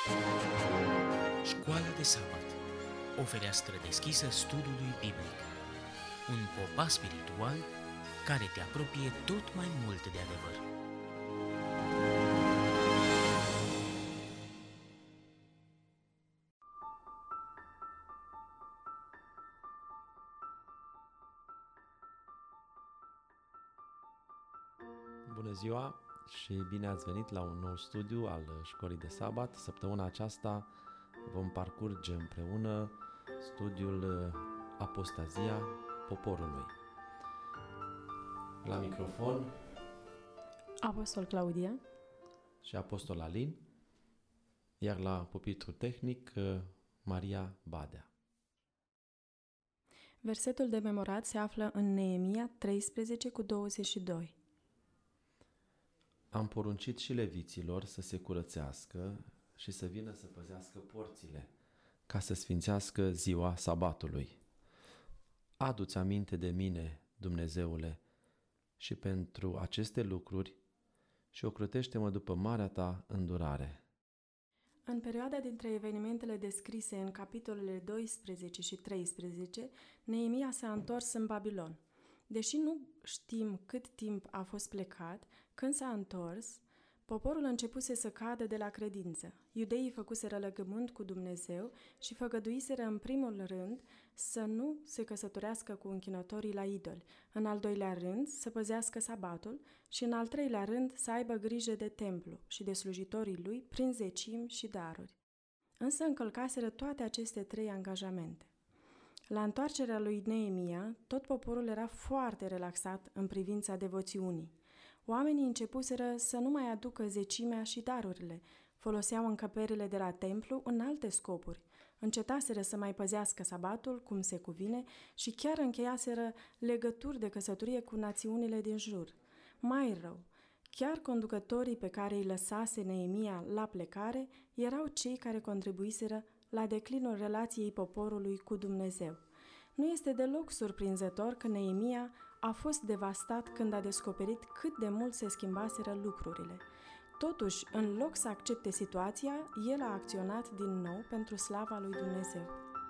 Școala de sabat, o fereastră deschisă studiului biblic, un popas spiritual care te apropie tot mai mult de adevăr. Bună ziua și bine ați venit la un nou studiu al Școlii de Sabat. Săptămâna aceasta vom parcurge împreună studiul Apostazia poporului. La microfon Apostol Claudia și Apostol Alin, iar la pupitru tehnic Maria Badea. Versetul de memorat se află în Neemia 13:22. Am poruncit și leviților să se curățească și să vină să păzească porțile, ca să sfințească ziua sabatului. Adu-ți aminte de mine, Dumnezeule, și pentru aceste lucruri și ocrotește-mă după marea ta îndurare. În perioada dintre evenimentele descrise în capitolele 12 și 13, Neemia s-a întors în Babilon. Deși nu știm cât timp a fost plecat, când s-a întors, poporul începuse să cadă de la credință. Iudeii făcuseră legământ cu Dumnezeu și făgăduiseră în primul rând să nu se căsătorească cu închinătorii la idoli, în al doilea rând să păzească sabatul și în al treilea rând să aibă grijă de templu și de slujitorii lui prin zecimi și daruri. Însă încălcaseră toate aceste trei angajamente. La întoarcerea lui Neemia, tot poporul era foarte relaxat în privința devoțiunii. Oamenii începuseră să nu mai aducă zecimea și darurile, foloseau încăperile de la templu în alte scopuri, încetaseră să mai păzească sabatul cum se cuvine și chiar încheiaseră legături de căsătorie cu națiunile din jur. Mai rău, chiar conducătorii pe care îi lăsase Neemia la plecare erau cei care contribuiseră la declinul relației poporului cu Dumnezeu. Nu este deloc surprinzător că Neemia a fost devastat când a descoperit cât de mult se schimbaseră lucrurile. Totuși, în loc să accepte situația, el a acționat din nou pentru slava lui Dumnezeu.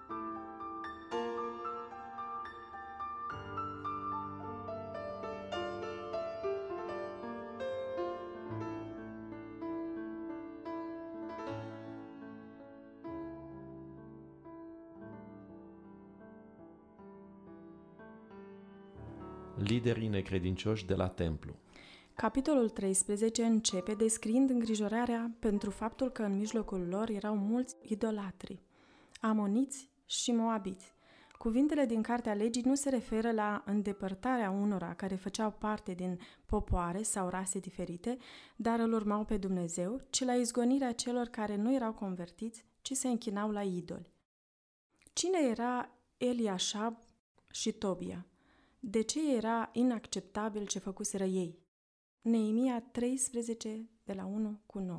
Liderii necredincioși de la templu. Capitolul 13 începe descriind îngrijorarea pentru faptul că în mijlocul lor erau mulți idolatri, amoniți și moabiți. Cuvintele din Cartea Legii nu se referă la îndepărtarea unora care făceau parte din popoare sau rase diferite, dar îl urmau pe Dumnezeu, ci la izgonirea celor care nu erau convertiți, ci se închinau la idoli. Cine era Eliashab și Tobia? De ce era inacceptabil ce făcuseră ei? Neemia 13, de la 1-9.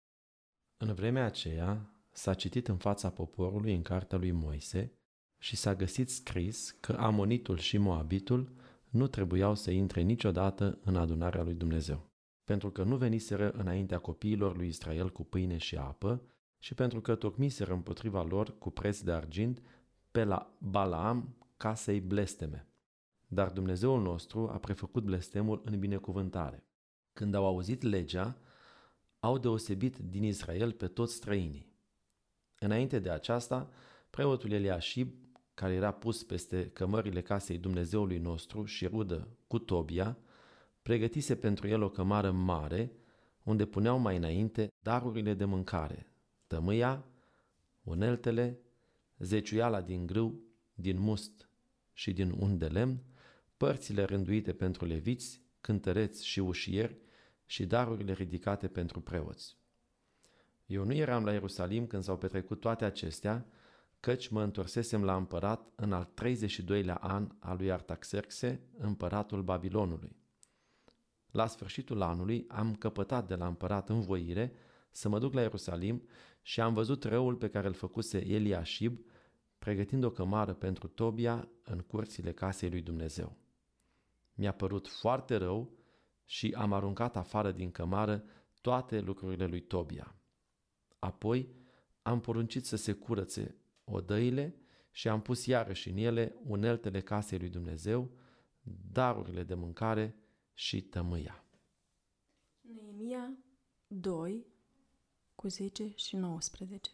În vremea aceea s-a citit în fața poporului în cartea lui Moise și s-a găsit scris că amonitul și moabitul nu trebuiau să intre niciodată în adunarea lui Dumnezeu, pentru că nu veniseră înaintea copiilor lui Israel cu pâine și apă și pentru că tocmiseră împotriva lor cu preț de argint pe la Balaam ca să-i blesteme. Dar Dumnezeul nostru a prefăcut blestemul în binecuvântare. Când au auzit legea, au deosebit din Israel pe toți străinii. Înainte de aceasta, preotul Eliashib, care era pus peste cămările casei Dumnezeului nostru și rudă cu Tobia, pregătise pentru el o cămară mare, unde puneau mai înainte darurile de mâncare, tămâia, uneltele, zeciuiala din grâu, din must și din un de lemn, părțile rânduite pentru leviți, cântăreți și ușieri și darurile ridicate pentru preoți. Eu nu eram la Ierusalim când s-au petrecut toate acestea, căci mă întorsesem la împărat în al 32-lea an al lui Artaxerxe, împăratul Babilonului. La sfârșitul anului am căpătat de la împărat învoire să mă duc la Ierusalim și am văzut răul pe care îl făcuse Eliashib, pregătind o cămară pentru Tobia în curțile casei lui Dumnezeu. Mi-a părut foarte rău și am aruncat afară din cămară toate lucrurile lui Tobia. Apoi am poruncit să se curățe odăile și am pus iarăși în ele uneltele casei lui Dumnezeu, darurile de mâncare și tămâia. Neemia 2, cu 10 și 19.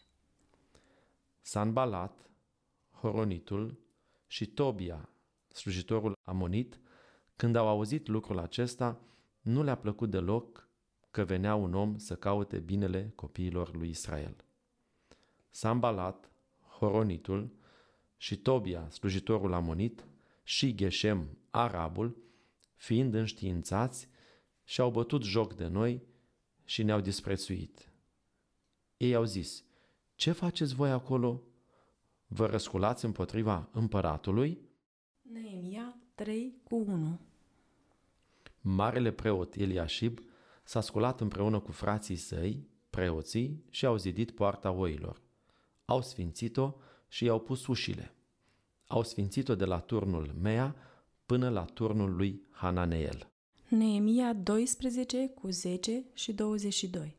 Sanbalat, Horonitul și Tobia, slujitorul amonit, când au auzit lucrul acesta, nu le-a plăcut deloc că venea un om să caute binele copiilor lui Israel. Sanbalat, Horonitul și Tobia, slujitorul amonit, și Geshem, arabul, fiind înștiințați, și-au bătut joc de noi și ne-au disprețuit. Ei au zis: ce faceți voi acolo? Vă răsculați împotriva împăratului? Neemia 3, cu 1. Marele preot Eliașib s-a sculat împreună cu frații săi, preoții, și au zidit poarta oilor. Au sfințit-o și i-au pus ușile. Au sfințit-o de la turnul Mea până la turnul lui Hananeel. Neemia 12, cu 10 și 22.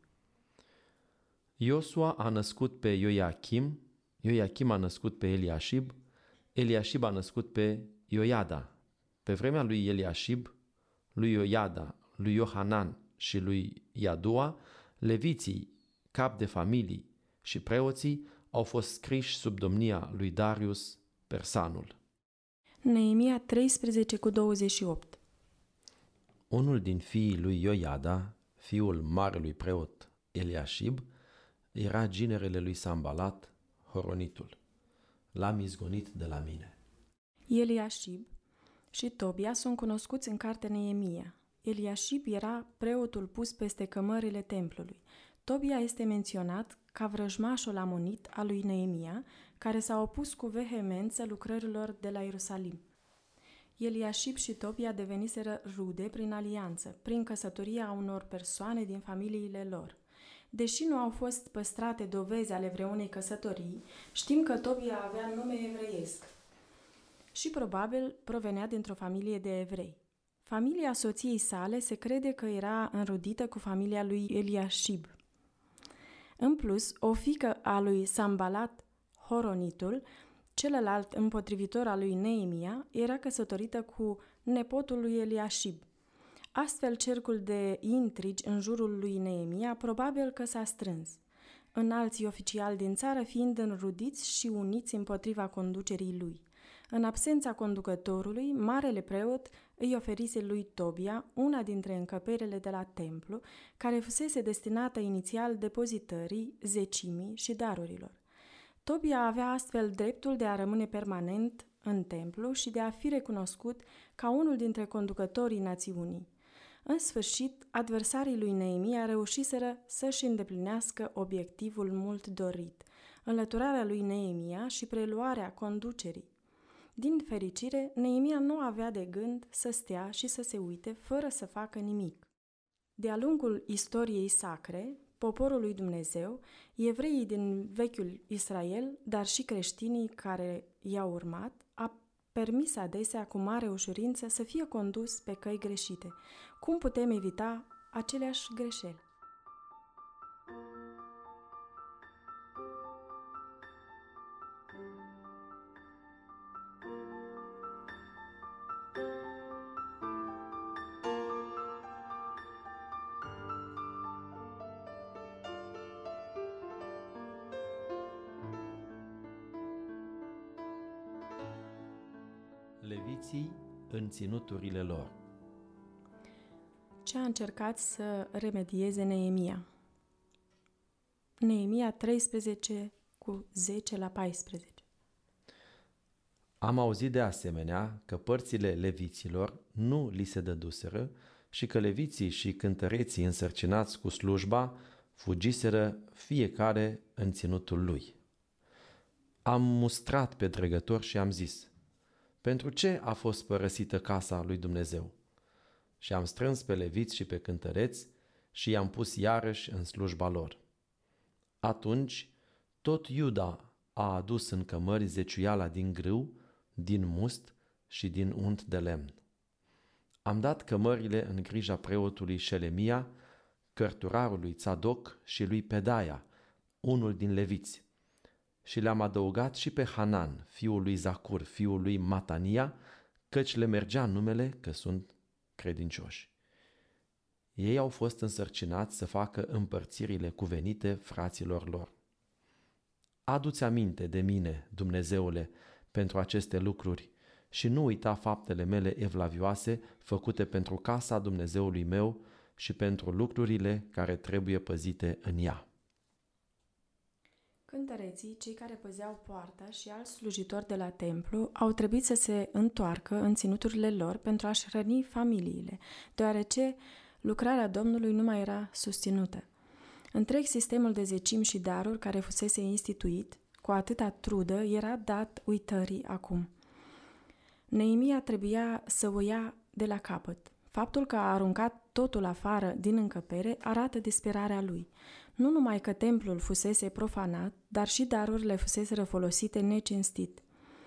Iosua a născut pe Ioiachim, Ioiachim a născut pe Eliașib, Eliașib a născut pe Ioiada. Pe vremea lui Eliașib, lui Ioiada, lui Iohanan și lui Iadua, leviții, cap de familii și preoții au fost scriși sub domnia lui Darius Persanul. Neemia 13, cu 28. Unul din fiii lui Ioiada, fiul marelui preot Eliașib, era ginerele lui Sanbalat, Horonitul. L-am izgonit de la mine. Eliașib și Tobia sunt cunoscuți în cartea Neemia. Eliașib era preotul pus peste cămările templului. Tobia este menționat ca vrăjmașul amonit al lui Neemia, care s-a opus cu vehemență lucrărilor de la Ierusalim. Eliașib și Tobia deveniseră rude prin alianță, prin căsătoria unor persoane din familiile lor. Deși nu au fost păstrate dovezi ale vreunei căsătorii, știm că Tobia avea nume evreiesc și probabil provenea dintr-o familie de evrei. Familia soției sale se crede că era înrudită cu familia lui Eliașib. În plus, o fiică a lui Sanbalat, Horonitul, celălalt împotrivitor al lui Neemia, era căsătorită cu nepotul lui Eliașib. Astfel, cercul de intrigi în jurul lui Neemia probabil că s-a strâns, înalții oficiali din țară fiind înrudiți și uniți împotriva conducerii lui. În absența conducătorului, marele preot îi oferise lui Tobia una dintre încăperile de la templu, care fusese destinată inițial depozitării, zecimii și darurilor. Tobia avea astfel dreptul de a rămâne permanent în templu și de a fi recunoscut ca unul dintre conducătorii națiunii. În sfârșit, adversarii lui Neemia reușiseră să-și îndeplinească obiectivul mult dorit, înlăturarea lui Neemia și preluarea conducerii. Din fericire, Neemia nu avea de gând să stea și să se uite fără să facă nimic. De-a lungul istoriei sacre, poporul lui Dumnezeu, evreii din vechiul Israel, dar și creștinii care i-au urmat, a permis adesea cu mare ușurință să fie condus pe căi greșite. Cum putem evita aceleași greșeli? Leviții în ținuturile lor. Ce a încercat să remedieze Neemia? Neemia 13, cu 10 la 14. Am auzit de asemenea că părțile leviților nu li se dăduseră și că leviții și cântăreții însărcinați cu slujba fugiseră fiecare în ținutul lui. Am mustrat pe dregător și am zis: pentru ce a fost părăsită casa lui Dumnezeu? Și am strâns pe leviți și pe cântăreți și i-am pus iarăși în slujba lor. Atunci tot Iuda a adus în cămări zeciuiala din grâu, din must și din unt de lemn. Am dat cămările în grija preotului Șelemia, cărturarului Tzadok și lui Pedaia, unul din leviți, și le-am adăugat și pe Hanan, fiul lui Zacur, fiul lui Matania, căci le mergea numele că sunt credincioși. Ei au fost însărcinați să facă împărțirile cuvenite fraților lor. Adu-ți aminte de mine, Dumnezeule, pentru aceste lucruri și nu uita faptele mele evlavioase făcute pentru casa Dumnezeului meu și pentru lucrurile care trebuie păzite în ea. Cântăreții, cei care păzeau poarta și alți slujitori de la templu au trebuit să se întoarcă în ținuturile lor pentru a-și hrăni familiile, deoarece lucrarea Domnului nu mai era susținută. Întreg sistemul de zecimi și daruri care fusese instituit, cu atâta trudă, era dat uitării acum. Neemia trebuia să o ia de la capăt. Faptul că a aruncat totul afară din încăpere arată disperarea lui. Nu numai că templul fusese profanat, dar și darurile fuseseră folosite necinstit.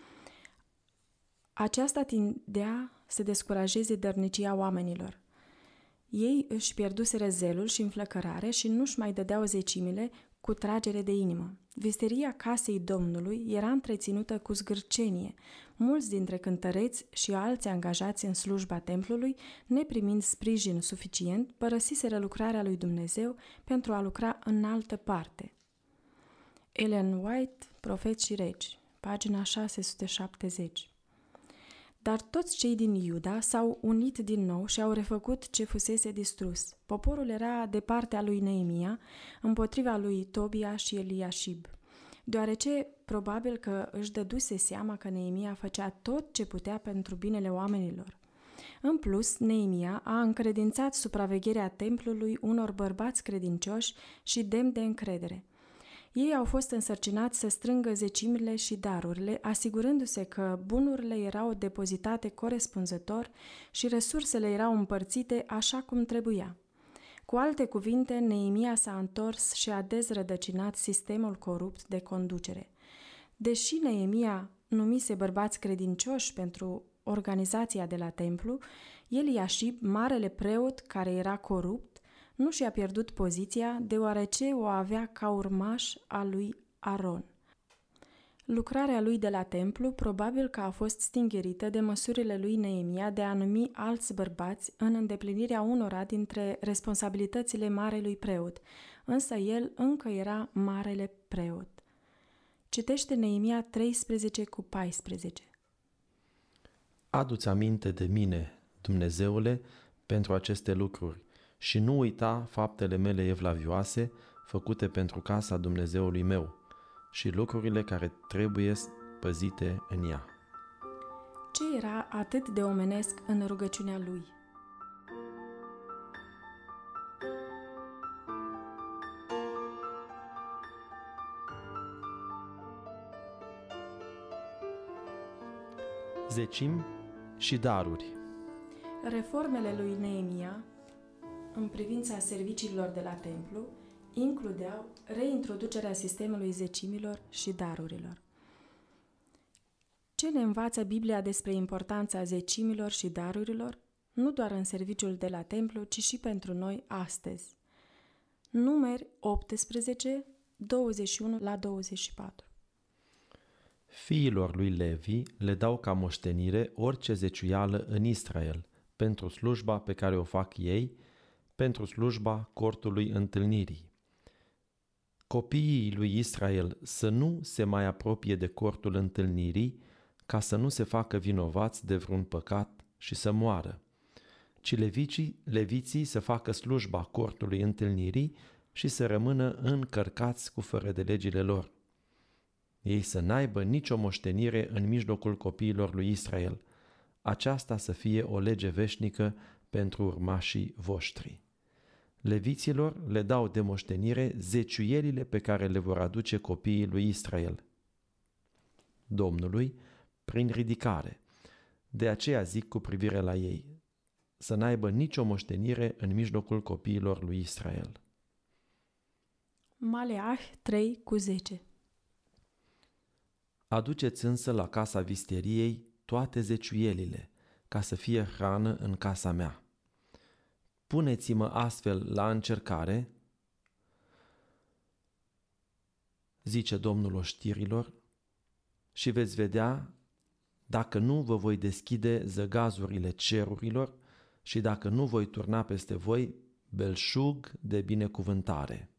Aceasta tindea să descurajeze dărnicia oamenilor. Ei își pierduseră zelul și înflăcărare și nu-și mai dădeau zecimile cu tragere de inimă. Visteria casei Domnului era întreținută cu zgârcenie. Mulți dintre cântăreți și alții angajați în slujba templului, neprimind sprijin suficient, părăsiseră lucrarea lui Dumnezeu pentru a lucra în altă parte. Ellen White, Profeți și Regi, pagina 670. Dar toți cei din Iuda s-au unit din nou și au refăcut ce fusese distrus. Poporul era de partea lui Neemia, împotriva lui Tobia și Eliașib, deoarece probabil că își dăduse seama că Neemia făcea tot ce putea pentru binele oamenilor. În plus, Neemia a încredințat supravegherea templului unor bărbați credincioși și demni de încredere. Ei au fost însărcinați să strângă zecimile și darurile, asigurându-se că bunurile erau depozitate corespunzător și resursele erau împărțite așa cum trebuia. Cu alte cuvinte, Neemia s-a întors și a dezrădăcinat sistemul corupt de conducere. Deși Neemia numise bărbați credincioși pentru organizația de la templu, Eliașib, marele preot care era corupt, nu și-a pierdut poziția, deoarece o avea ca urmaș al lui Aron. Lucrarea lui de la templu probabil că a fost stingherită de măsurile lui Neemia de a numi alți bărbați în îndeplinirea unora dintre responsabilitățile marelui preot, însă el încă era marele preot. Citește Neemia 13:14. Adu-ți aminte de mine, Dumnezeule, pentru aceste lucruri și nu uita faptele mele evlavioase făcute pentru casa Dumnezeului meu și lucrurile care trebuie păzite în ea. Ce era atât de omenesc în rugăciunea lui? Zecimi și daruri. Reformele lui Neemia în privința serviciilor de la templu includeau reintroducerea sistemului zecimilor și darurilor. Ce ne învață Biblia despre importanța zecimilor și darurilor, nu doar în serviciul de la templu, ci și pentru noi astăzi? Numeri 18, 21-24. Fiilor lui Levi le dau ca moștenire orice zeciuială în Israel, pentru slujba pe care o fac ei, pentru slujba cortului întâlnirii. Copiii lui Israel să nu se mai apropie de cortul întâlnirii, ca să nu se facă vinovați de vreun păcat și să moară, ci leviții să facă slujba cortului întâlnirii și să rămână încărcați cu fără de legile lor. Ei să n-aibă nicio moștenire în mijlocul copiilor lui Israel. Aceasta să fie o lege veșnică pentru urmașii voștri. Leviților le dau de moștenire zeciuielile pe care le vor aduce copiii lui Israel Domnului prin ridicare. De aceea zic cu privire la ei, să n-aibă nicio moștenire în mijlocul copiilor lui Israel. Maleah 3:10. Aduceți însă la casa visteriei toate zeciuielile, ca să fie hrană în casa mea. Puneți-mă astfel la încercare, zice Domnul oștirilor, și veți vedea dacă nu vă voi deschide zăgazurile cerurilor și dacă nu voi turna peste voi belșug de binecuvântare.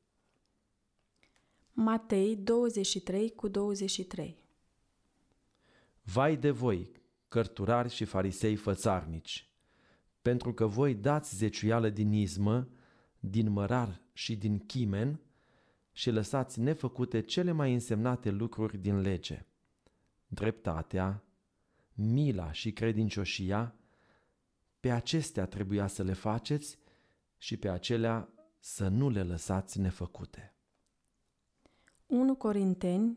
Matei 23:23. Vai de voi, cărturari și farisei fățarnici, pentru că voi dați zeciuială din izmă, din mărar și din chimen și lăsați nefăcute cele mai însemnate lucruri din lege: dreptatea, mila și credincioșia. Pe acestea trebuia să le faceți și pe acelea să nu le lăsați nefăcute. 1 Corinteni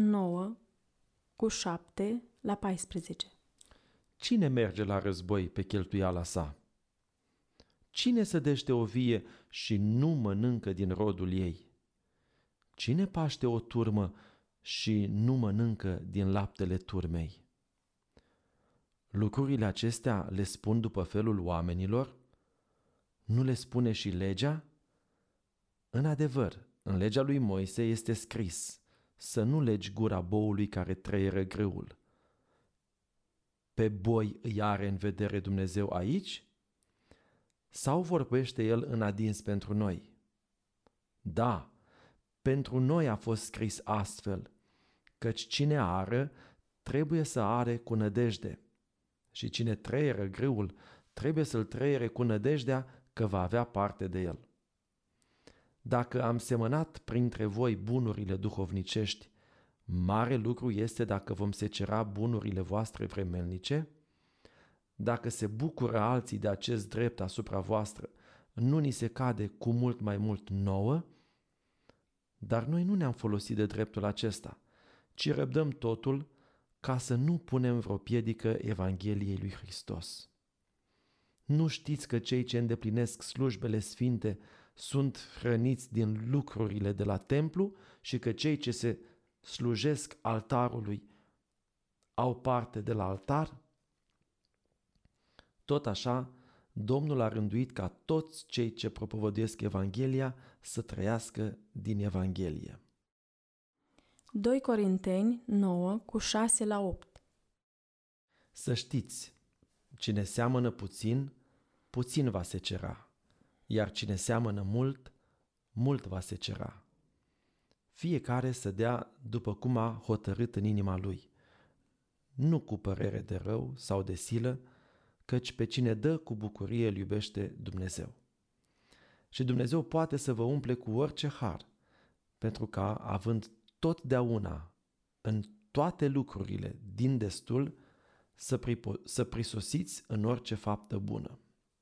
9:7-14. Cine merge la război pe cheltuiala sa? Cine sădește o vie și nu mănâncă din rodul ei? Cine paște o turmă și nu mănâncă din laptele turmei? Lucrurile acestea le spun după felul oamenilor? Nu le spune și legea? În adevăr, în legea lui Moise este scris să nu legi gura boului care trăieră grâul. Pe boi îi are în vedere Dumnezeu aici? Sau vorbește el în adins pentru noi? Da, pentru noi a fost scris astfel, căci cine ară trebuie să are cu nădejde și cine trăieră grâul trebuie să-l trăiere cu nădejdea că va avea parte de el. Dacă am semănat printre voi bunurile duhovnicești, mare lucru este dacă vom secera bunurile voastre vremelnice? Dacă se bucură alții de acest drept asupra voastră, nu ni se cade cu mult mai mult nouă? Dar noi nu ne-am folosit de dreptul acesta, ci răbdăm totul ca să nu punem vreo piedică Evangheliei lui Hristos. Nu știți că cei ce îndeplinesc slujbele sfinte sunt hrăniți din lucrurile de la templu și că cei ce se slujesc altarului au parte de la altar? Tot așa, Domnul a rânduit ca toți cei ce propovăduiesc Evanghelia să trăiască din Evanghelie. 2 Corinteni 9:6-8. Să știți, cine seamănă puțin, puțin va secera, iar cine seamănă mult, mult va secera. Fiecare să dea după cum a hotărât în inima lui, nu cu părere de rău sau de silă, căci pe cine dă cu bucurie îl iubește Dumnezeu. Și Dumnezeu poate să vă umple cu orice har, pentru ca, având totdeauna în toate lucrurile din destul, să prisosiți în orice faptă bună.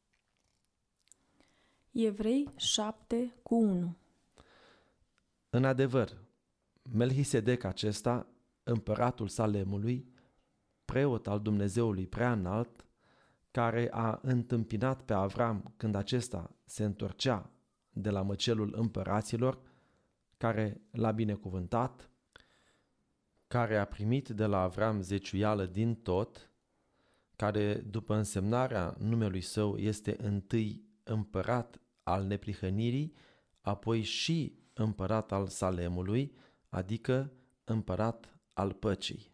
Evrei 7:1. În adevăr, Melchisedec acesta, împăratul Salemului, preot al Dumnezeului Preaînalt, care a întâmpinat pe Avram când acesta se întorcea de la măcelul împăraților, care l-a binecuvântat, care a primit de la Avram zeciuială din tot, care după însemnarea numelui său este întâi împărat al neprihănirii, apoi și împărat al Salemului, adică împărat al păcii.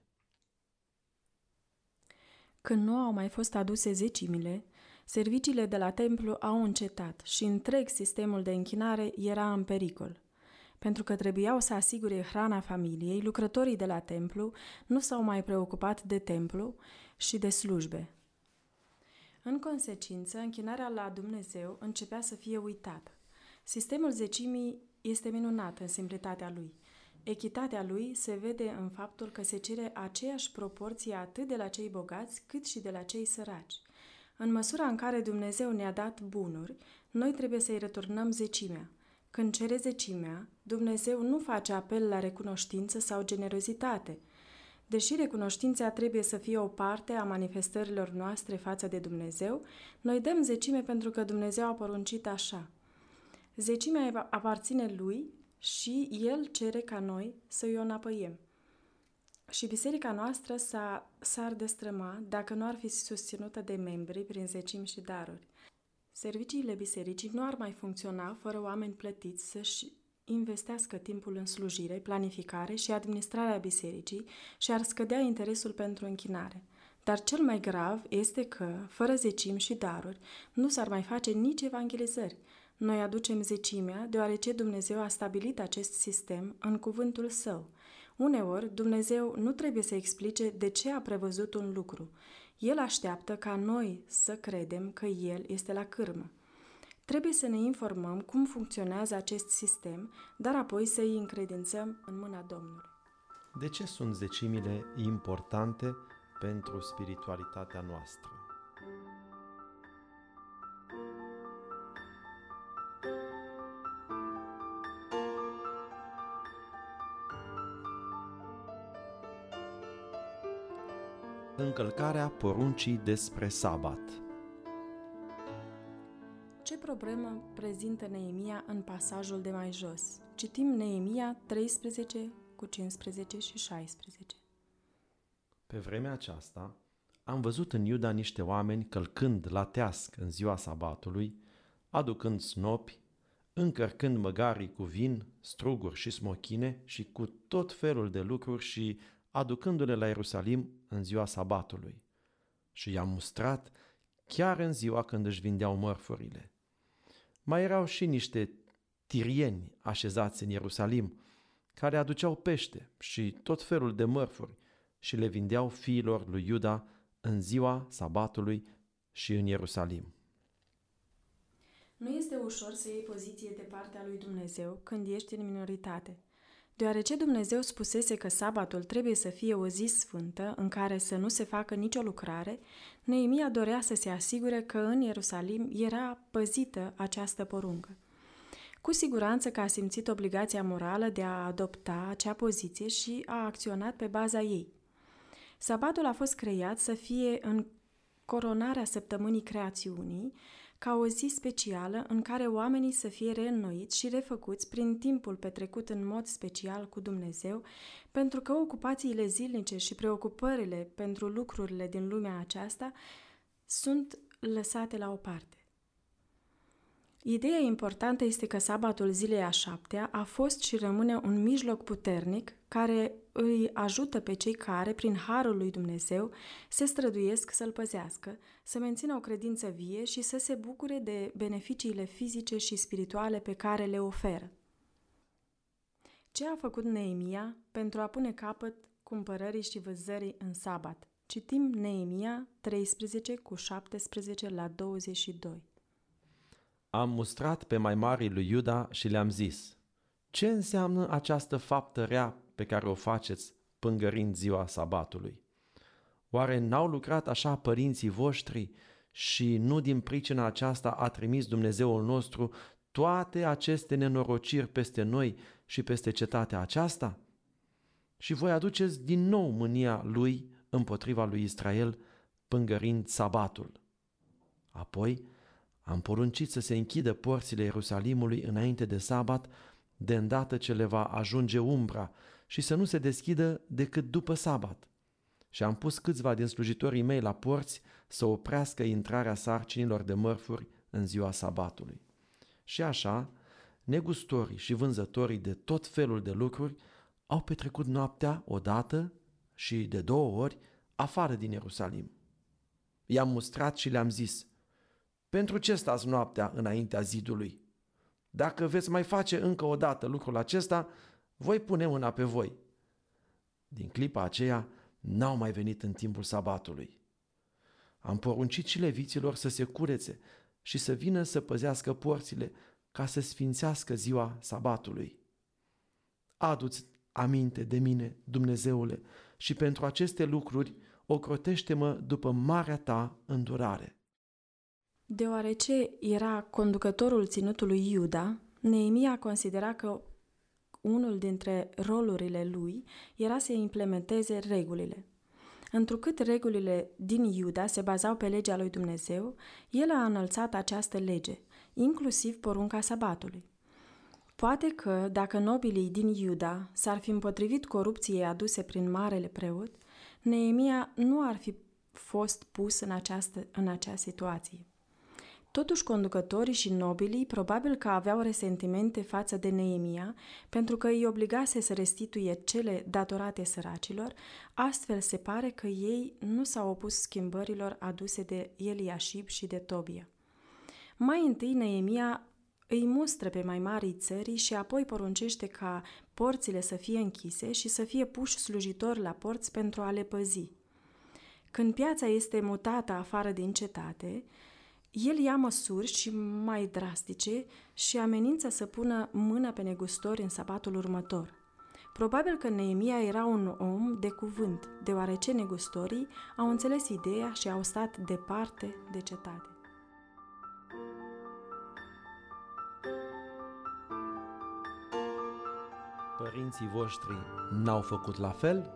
Când nu au mai fost aduse zecimile, serviciile de la templu au încetat și întreg sistemul de închinare era în pericol. Pentru că trebuiau să asigure hrana familiei, lucrătorii de la templu nu s-au mai preocupat de templu și de slujbe. În consecință, închinarea la Dumnezeu începea să fie uitată. Sistemul zecimii este minunat în simplitatea lui. Echitatea lui se vede în faptul că se cere aceeași proporție atât de la cei bogați cât și de la cei săraci. În măsura în care Dumnezeu ne-a dat bunuri, noi trebuie să-i returnăm zecimea. Când cere zecimea, Dumnezeu nu face apel la recunoștință sau generozitate. Deși recunoștința trebuie să fie o parte a manifestărilor noastre față de Dumnezeu, noi dăm zecime pentru că Dumnezeu a poruncit așa. Zecimea aparține Lui și El cere ca noi să-i o înapăiem. Și biserica noastră s-ar destrăma dacă nu ar fi susținută de membri prin zecimi și daruri. Serviciile bisericii nu ar mai funcționa fără oameni plătiți să-și investească timpul în slujire, planificare și administrarea bisericii și ar scădea interesul pentru închinare. Dar cel mai grav este că, fără zecimi și daruri, nu s-ar mai face nici evangelizări. Noi aducem zecimea deoarece Dumnezeu a stabilit acest sistem în cuvântul Său. Uneori, Dumnezeu nu trebuie să explice de ce a prevăzut un lucru. El așteaptă ca noi să credem că El este la cârmă. Trebuie să ne informăm cum funcționează acest sistem, dar apoi să îi încredințăm în mâna Domnului. De ce sunt zecimile importante pentru spiritualitatea noastră? Încălcarea poruncii despre sabat. Ce problemă prezintă Neemia în pasajul de mai jos? Citim Neemia 13 cu 15 și 16. Pe vremea aceasta, am văzut în Iuda niște oameni călcând la teasc în ziua sabatului, aducând snopi, încărcând măgarii cu vin, struguri și smochine și cu tot felul de lucruri și aducându-le la Ierusalim în ziua sabatului. Și i-am mustrat chiar în ziua când își vindeau mărfurile. Mai erau și niște tirieni așezați în Ierusalim, care aduceau pește și tot felul de mărfuri și le vindeau fiilor lui Iuda în ziua sabatului și în Ierusalim. Nu este ușor să iei poziție de partea lui Dumnezeu când ești în minoritate. Deoarece Dumnezeu spusese că sabatul trebuie să fie o zi sfântă în care să nu se facă nicio lucrare, Neemia dorea să se asigure că în Ierusalim era păzită această poruncă. Cu siguranță că a simțit obligația morală de a adopta acea poziție și a acționat pe baza ei. Sabatul a fost creat să fie în coronarea săptămânii creațiunii, ca o zi specială în care oamenii să fie reînnoiți și refăcuți prin timpul petrecut în mod special cu Dumnezeu, pentru că ocupațiile zilnice și preocupările pentru lucrurile din lumea aceasta sunt lăsate la o parte. Ideea importantă este că sabatul zilei a 7-a a fost și rămâne un mijloc puternic care îi ajută pe cei care, prin harul lui Dumnezeu, se străduiesc să-l păzească, să mențină o credință vie și să se bucure de beneficiile fizice și spirituale pe care le oferă. Ce a făcut Neemia pentru a pune capăt cumpărării și vânzării în sabat? Citim Neemia 13 cu 17 la 22. Am mustrat pe mai marii lui Iuda și le-am zis: ce înseamnă această faptă rea pe care o faceți pângărind ziua sabatului? Oare n-au lucrat așa părinții voștri și nu din pricina aceasta a trimis Dumnezeul nostru toate aceste nenorociri peste noi și peste cetatea aceasta? Și voi aduceți din nou mânia lui împotriva lui Israel, pângărind sabatul. Apoi am poruncit să se închidă porțile Ierusalimului înainte de sabat, de îndată ce le va ajunge umbra, și să nu se deschidă decât după sabat. Și am pus câțiva din slujitorii mei la porți să oprească intrarea sarcinilor de mărfuri în ziua sabatului. Și așa, negustorii și vânzătorii de tot felul de lucruri au petrecut noaptea odată și de 2 ori afară din Ierusalim. I-am mustrat și le-am zis: pentru ce stați noaptea înaintea zidului? Dacă veți mai face încă o dată lucrul acesta, voi pune mâna pe voi. Din clipa aceea n-au mai venit în timpul sabatului. Am poruncit și leviților să se curețe și să vină să păzească porțile ca să sfințească ziua sabatului. Adu-ți aminte de mine, Dumnezeule, și pentru aceste lucruri ocrotește-mă după marea ta îndurare. Deoarece era conducătorul ținutului Iuda, Neemia considera că unul dintre rolurile lui era să implementeze regulile. Întrucât regulile din Iuda se bazau pe legea lui Dumnezeu, el a înălțat această lege, inclusiv porunca sabatului. Poate că, dacă nobilii din Iuda s-ar fi împotrivit corupției aduse prin marele preot, Neemia nu ar fi fost pus în acea situație. Totuși, conducătorii și nobilii probabil că aveau resentimente față de Neemia, pentru că îi obligase să restituie cele datorate săracilor, astfel se pare că ei nu s-au opus schimbărilor aduse de Eliașib și de Tobia. Mai întâi, Neemia îi mustră pe mai marii țării și apoi poruncește ca porțile să fie închise și să fie puși slujitori la porți pentru a le păzi. Când piața este mutată afară din cetate, el ia măsuri și mai drastice și amenință să pună mâna pe negustori în sabatul următor. Probabil că Neemia era un om de cuvânt, deoarece negustorii au înțeles ideea și au stat departe de cetate. Părinții voștri n-au făcut la fel?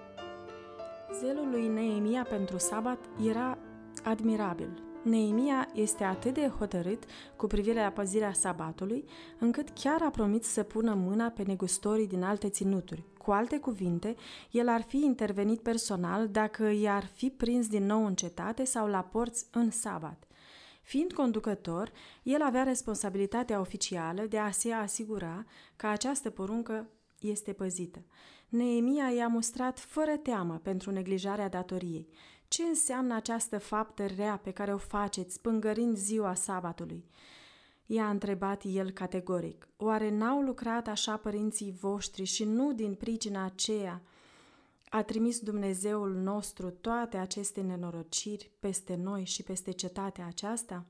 Zelul lui Neemia pentru sabat era admirabil. Neemia este atât de hotărât cu privire la păzirea sabatului, încât chiar a promis să pună mâna pe negustorii din alte ținuturi. Cu alte cuvinte, el ar fi intervenit personal dacă i-ar fi prins din nou în cetate sau la porți în sabat. Fiind conducător, el avea responsabilitatea oficială de a se asigura că această poruncă este păzită. Neemia i-a mustrat fără teamă pentru neglijarea datoriei. Ce înseamnă această faptă rea pe care o faceți, spângărind ziua sabatului? I-a întrebat el categoric. Oare n-au lucrat așa părinții voștri și nu din pricina aceea a trimis Dumnezeul nostru toate aceste nenorociri peste noi și peste cetatea aceasta?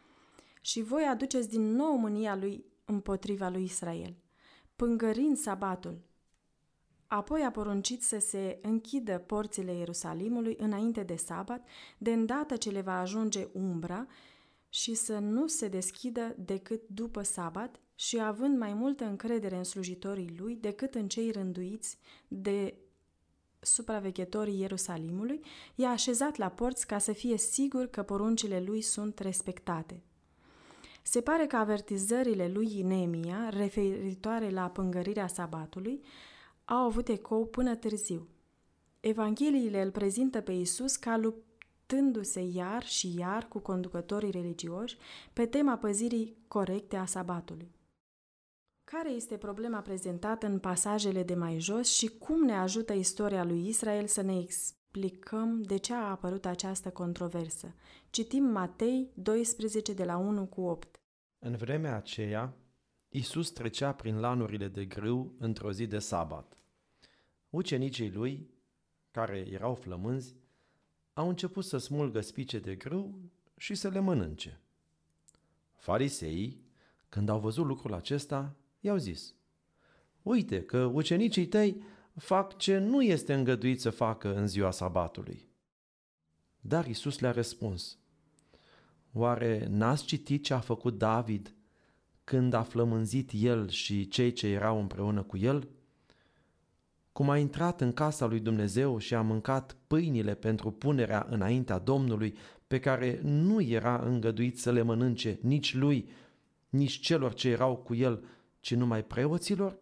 Și voi aduceți din nou mânia lui împotriva lui Israel, pângărind sabatul. Apoi a poruncit să se închidă porțile Ierusalimului înainte de sabat, de îndată ce le va ajunge umbra, și să nu se deschidă decât după sabat, și având mai multă încredere în slujitorii lui decât în cei rânduiți de supraveghetorii Ierusalimului, i-a așezat la porți ca să fie sigur că poruncile lui sunt respectate. Se pare că avertizările lui Neemia, referitoare la pângărirea sabatului, au avut ecou până târziu. Evangheliile îl prezintă pe Iisus ca luptându-se iar și iar cu conducătorii religioși pe tema păzirii corecte a sabatului. Care este problema prezentată în pasajele de mai jos și cum ne ajută istoria lui Israel să ne explicăm de ce a apărut această controversă? Citim Matei 12 de la 1-8. În vremea aceea, Iisus trecea prin lanurile de grâu într-o zi de sabat. Ucenicii lui, care erau flămânzi, au început să smulgă spice de grâu și să le mănânce. Fariseii, când au văzut lucrul acesta, i-au zis: uite că ucenicii tăi fac ce nu este îngăduit să facă în ziua sabatului. Dar Iisus le-a răspuns: oare n-ați citit ce a făcut David când a flămânzit el și cei ce erau împreună cu el? Cum a intrat în casa lui Dumnezeu și a mâncat pâinile pentru punerea înaintea Domnului, pe care nu era îngăduit să le mănânce nici lui, nici celor ce erau cu el, ci numai preoților?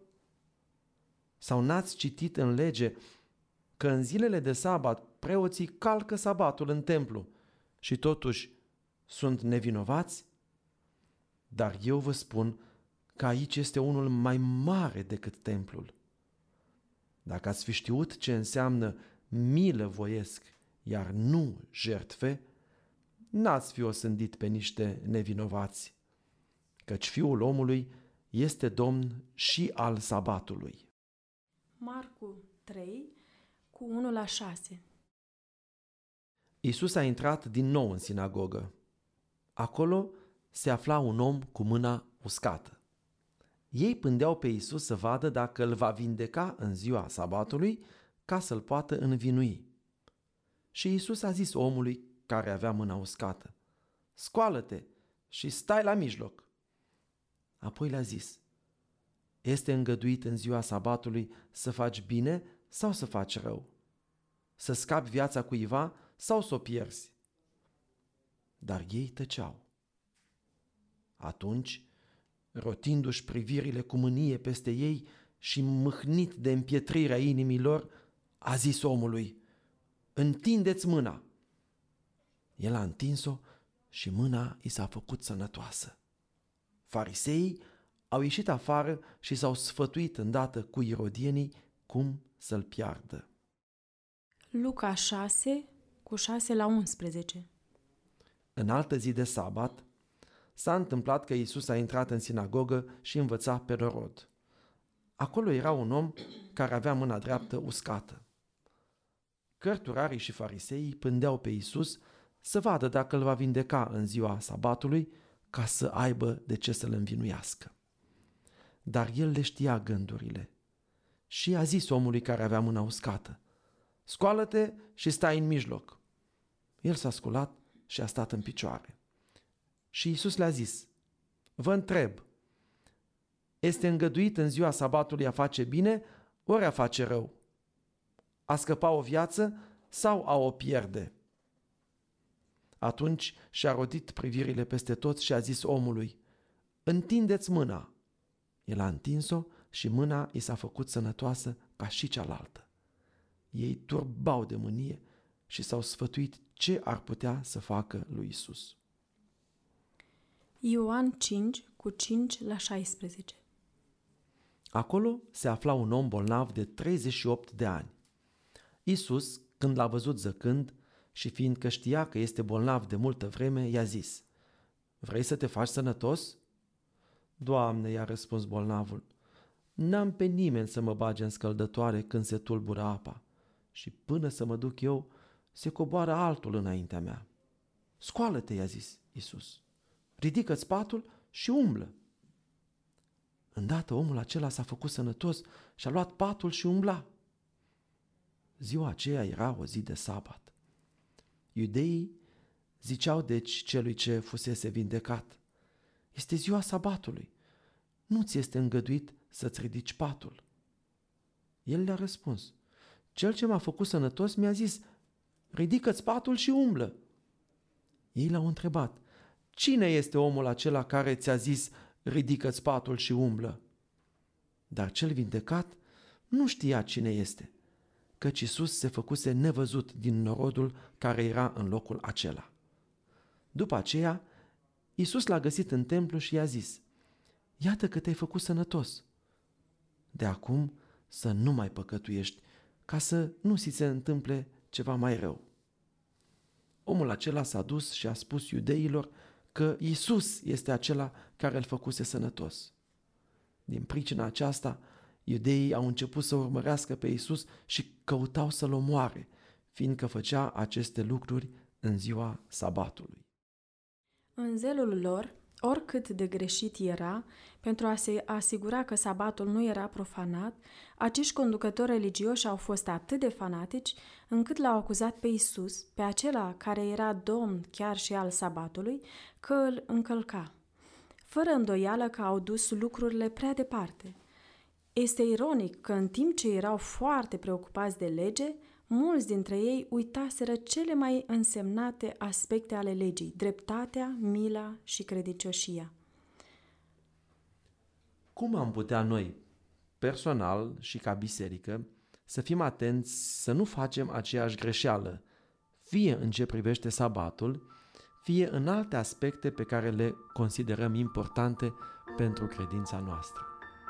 Sau n-ați citit în lege că în zilele de sabat preoții calcă sabatul în templu și totuși sunt nevinovați? Dar eu vă spun că aici este unul mai mare decât templul. Dacă ați fi știut ce înseamnă milă voiesc, iar nu jertfe, n-ați fi osândit pe niște nevinovați, căci Fiul omului este Domn și al sabatului. Marcu 3, cu 1-6. Iisus a intrat din nou în sinagogă. Acolo se afla un om cu mâna uscată. Ei pândeau pe Iisus să vadă dacă îl va vindeca în ziua sabatului ca să-l poată învinui. Și Iisus a zis omului care avea mâna uscată: scoală-te și stai la mijloc. Apoi le-a zis: este îngăduit în ziua sabatului să faci bine sau să faci rău? Să scapi viața cuiva sau să o pierzi? Dar ei tăceau. Atunci, rotindu-și privirile cu mânie peste ei și mâhnit de împietrirea inimilor, a zis omului: întindeți mâna. El a întins-o și mâna i s-a făcut sănătoasă. Fariseii au ieșit afară și s-au sfătuit îndată cu irodienii cum să-l piardă. Luca 6, cu 6-11. În altă zi de sabat, s-a întâmplat că Iisus a intrat în sinagogă și învăța pe rod. Acolo era un om care avea mâna dreaptă uscată. Cărturarii și fariseii pândeau pe Iisus să vadă dacă îl va vindeca în ziua sabatului, ca să aibă de ce să-l învinuiască. Dar el le știa gândurile și a zis omului care avea mâna uscată: scoală-te și stai în mijloc. El s-a sculat și a stat în picioare. Și Iisus le-a zis: vă întreb, este îngăduit în ziua sabatului a face bine ori a face rău? A scăpa o viață sau a o pierde? Atunci și-a rodit privirile peste toți și a zis omului: întindeți mâna. El a întins-o și mâna i s-a făcut sănătoasă ca și cealaltă. Ei turbau de mânie și s-au sfătuit ce ar putea să facă lui Iisus. Ioan 5, cu 5-16. Acolo se afla un om bolnav de 38 de ani. Iisus, când l-a văzut zăcând și fiindcă știa că este bolnav de multă vreme, i-a zis: vrei să te faci sănătos? Doamne, i-a răspuns bolnavul, n-am pe nimeni să mă bage în scăldătoare când se tulbură apa și până să mă duc eu, se coboară altul înaintea mea. Scoală-te, i-a zis Iisus, ridică-ți patul și umblă. Îndată omul acela s-a făcut sănătos și a luat patul și umbla. Ziua aceea era o zi de sabat. Iudeii ziceau deci celui ce fusese vindecat: este ziua sabatului, nu ți este îngăduit să-ți ridici patul. El le-a răspuns: cel ce m-a făcut sănătos mi-a zis: ridică-ți patul și umblă. Ei l-au întrebat: cine este omul acela care ți-a zis: ridică-ți patul și umblă? Dar cel vindecat nu știa cine este, căci Iisus se făcuse nevăzut din norodul care era în locul acela. După aceea, Iisus l-a găsit în templu și i-a zis: iată că te-ai făcut sănătos. De acum să nu mai păcătuiești, ca să nu ți se întâmple ceva mai rău. Omul acela s-a dus și a spus iudeilor că Iisus este acela care îl făcuse sănătos. Din pricina aceasta, iudeii au început să urmărească pe Iisus și căutau să-l omoare, fiindcă făcea aceste lucruri în ziua sabatului. În zelul lor, oricât de greșit era, pentru a se asigura că sabatul nu era profanat, acești conducători religioși au fost atât de fanatici încât l-au acuzat pe Iisus, pe acela care era domn chiar și al sabatului, că îl încălca. Fără îndoială că au dus lucrurile prea departe. Este ironic că în timp ce erau foarte preocupați de lege, mulți dintre ei uitaseră cele mai însemnate aspecte ale legii: dreptatea, mila și credincioșia. Cum am putea noi, personal și ca biserică, să fim atenți să nu facem aceeași greșeală, fie în ce privește sabatul, fie în alte aspecte pe care le considerăm importante pentru credința noastră?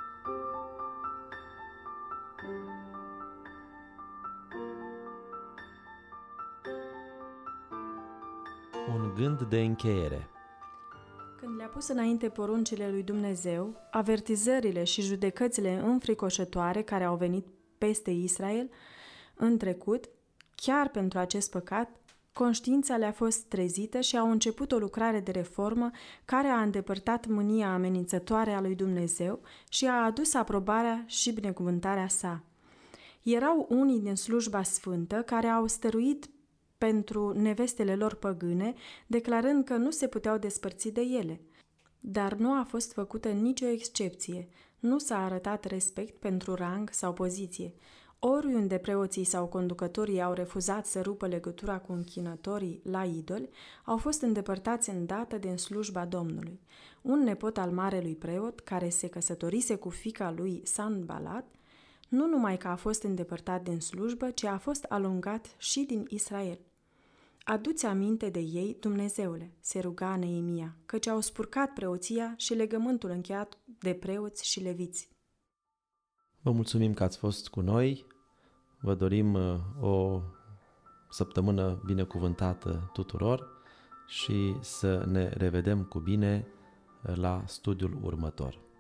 Un gând de încheiere. Când le-a pus înainte poruncile lui Dumnezeu, avertizările și judecățile înfricoșătoare care au venit peste Israel în trecut, chiar pentru acest păcat, conștiința le-a fost trezită și au început o lucrare de reformă care a îndepărtat mânia amenințătoare a lui Dumnezeu și a adus aprobarea și binecuvântarea sa. Erau unii din slujba sfântă care au stăruit pentru nevestele lor păgâne, declarând că nu se puteau despărți de ele. Dar nu a fost făcută nicio excepție, nu s-a arătat respect pentru rang sau poziție. Oriunde preoții sau conducătorii au refuzat să rupă legătura cu închinătorii la idoli, au fost îndepărtați îndată din slujba Domnului. Un nepot al marelui preot, care se căsătorise cu fiica lui Sanbalat, nu numai că a fost îndepărtat din slujbă, ci a fost alungat și din Israel. Adu-ți aminte de ei, Dumnezeule, se ruga Neemia, căci au spurcat preoția și legământul încheiat de preoți și leviți. Vă mulțumim că ați fost cu noi, vă dorim o săptămână binecuvântată tuturor și să ne revedem cu bine la studiul următor.